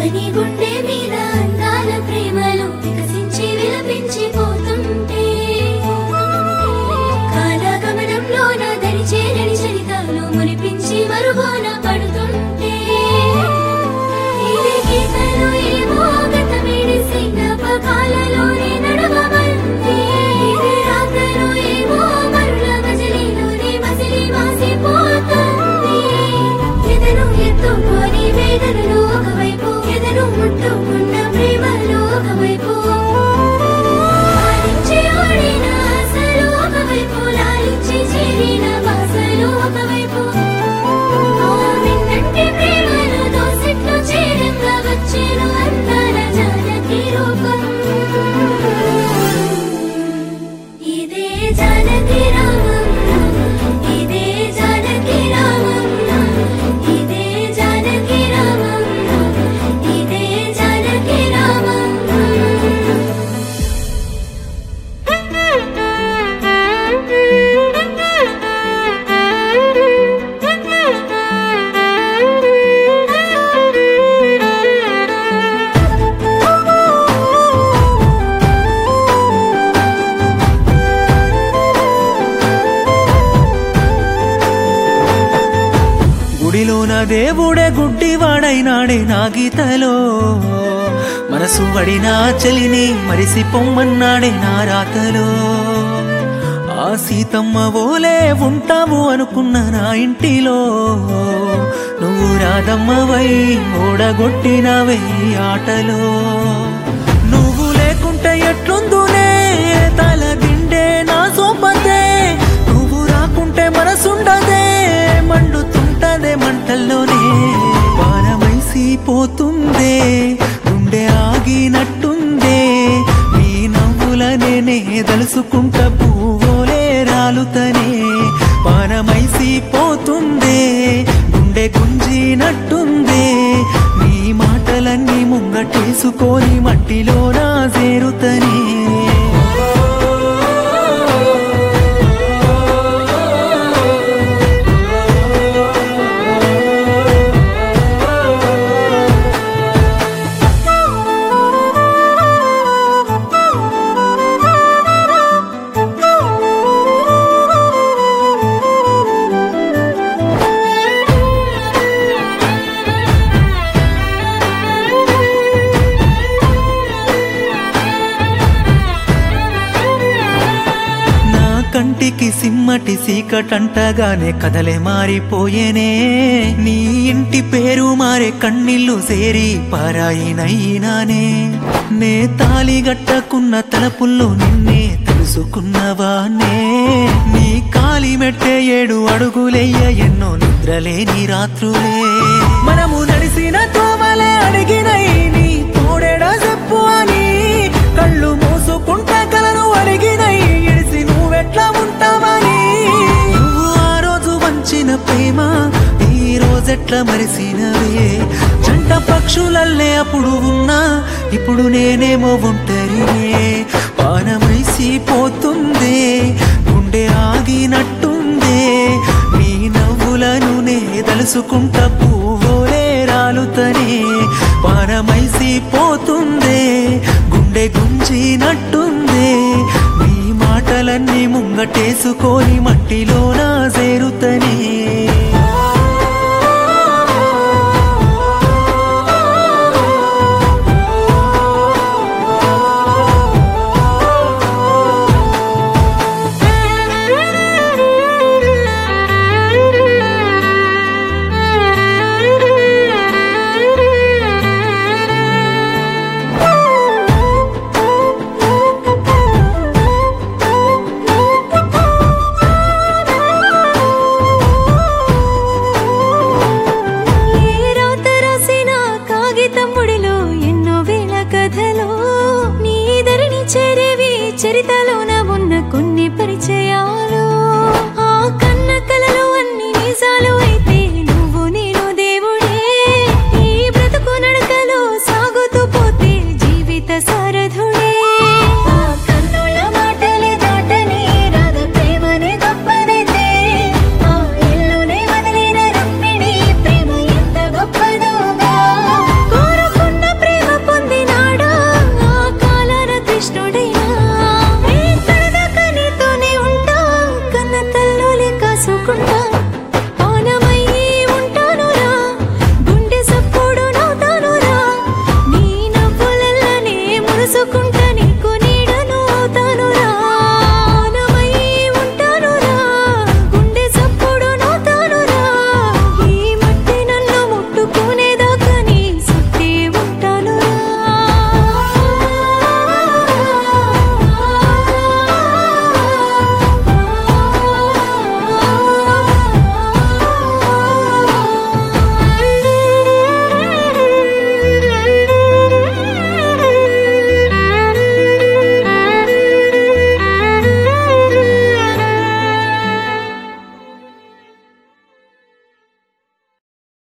అవని గుండె మీద అందాల ప్రేమలు వికసించి విలపించిపోతుంటే కాలగమనంలోన దరిచేరని చరితాలు మురిపించి మరుగోన పడుతుంటే ఇదే గీతలు ఏమో గతమిడిసి జ్ఞాపకాలలోనే నడవమంది ఇదే రాతలు ఏమో మరుల మజిలీలోనే మసిలి మాసిపోతుంది ఎదను ఎత్తుకొని వేదనలు ఒకవైపు ఎదను ముట్టుకున్న ప్రేమలు ఒకవైపు లాలించి ఓడిన ఆశలు ఒకవైపు లాలించి చేరిన బాసలు ఒకవైపు విన్నంటి ప్రేమలు దోసిట్లు చేరంగా వచ్చేను అందాల జానకి రూపం ఇదే జానకి రామం ఇదే జానకి రామం ఇదే జానకి రామం ఇదే జానకి రామం గుడిలోన దేవుడే గుడ్డివాడైనాడే నా గీతలో మనసు వడినా చలిని మరిసి పొమ్మన్నాడే నా రాతలో ఆ సీతమ్మ ఓలే ఉంటావు అనుకున్న నా ఇంటిలో నువ్వు రాధమ్మవై ఓడగొట్టినవే ఈ ఆటలో నువ్వు లేకుంటే ఎట్లుందునే తల దిండే నా సోపతే నువ్వు రాకుంటే మనసుండదే మండుతుంటదే మంటల్లోనే పారమైసిపోతుందే గుండె ఆగినట్టుందే నీ నవ్వులనే దలుసుకుంట పువ్వులే రాలుతనే పారమైసిపోతుందే గుండె గుంజినట్టుందే నీ మాటలన్నీ ముంగటేసుకొని మట్టిలోనా చేరుతనే కంటికి సిమ్మటి సీకటంటగానే కదలే మారిపోయేనే నీ ఇంటి పేరు మారే కన్నీళ్లు సేరి పారాయినైనానే నే తాళి గట్టకున్న తలపుల్లో నిన్నే తెలుసుకున్నవానే నీ కాలి మెట్టే 7 అడుగులెయ్య ఎన్నో నిద్రలేని రాత్రులే మనము నడిసిన తోమలే అడిగినై నీ తోడేడా చెప్పు అని కళ్ళు మూసుకుంటే కలను అడిగినై ఎడిసి నువ్వెట్లా ఉంటావని నువ్వు ఆ రోజు వంచిన ప్రేమ ఈ రోజెట్లా మరిసినవే జంట పక్షులల్లే అప్పుడు ఉన్నా ఇప్పుడు నేనేమో ఒంటరినే పానమైసిపోతుందే గుండె ఆగినట్టుందే నీ నవ్వులను నే దలుసుకుంట పువ్వులే రాలుతనే పానమైసిపోతుందే గుండె గుంజినట్టుందే నీ మాటలన్నీ ముంగటేసుకొని మట్టిలోనా చేరుతనే చేసుకుంటా